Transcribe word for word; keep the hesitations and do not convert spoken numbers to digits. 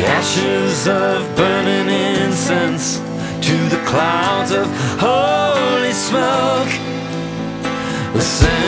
ashes of burning incense to the clouds of holy smoke. The